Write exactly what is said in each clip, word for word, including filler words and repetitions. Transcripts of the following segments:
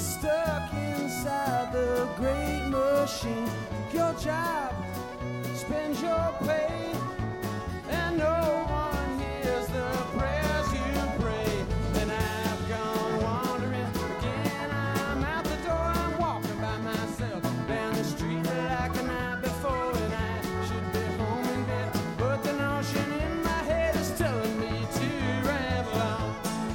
stuck inside the great machine. Your job spends your pay, and no one hears the prayers you pray. And I've gone wandering again. I'm out the door, I'm walking by myself down the street like a night before, and I should be home in bed, but the notion in my head is telling me to ramble on.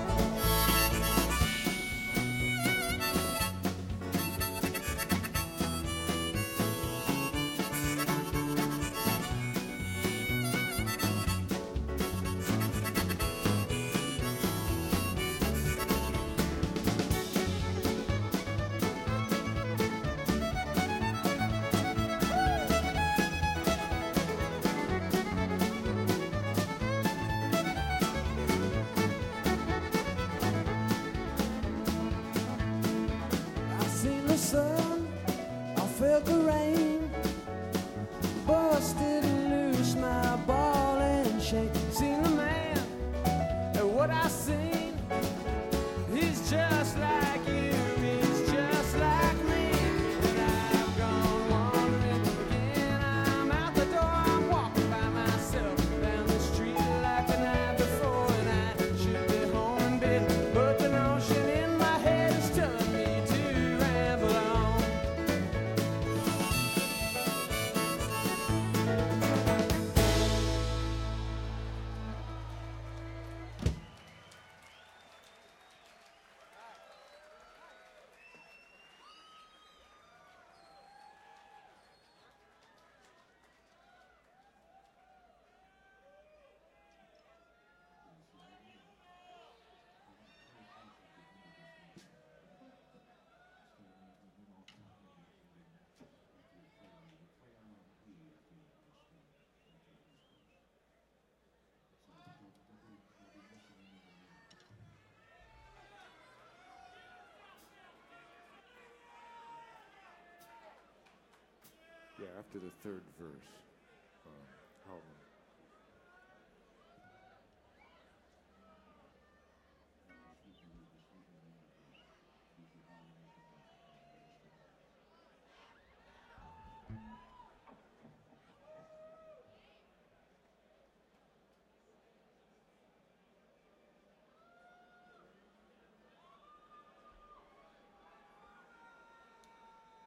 I've seen the sun, I felt the rain, busted loose my ball and chain. Seen the man, and what I seen, he's just like you, he's just like me. And I've gone wandering again. I'm out the door, I'm walking by myself down the street like the night before, and I should be home in bed, but the notion in my head is telling me to ramble on. Yeah, after the third verse, um, how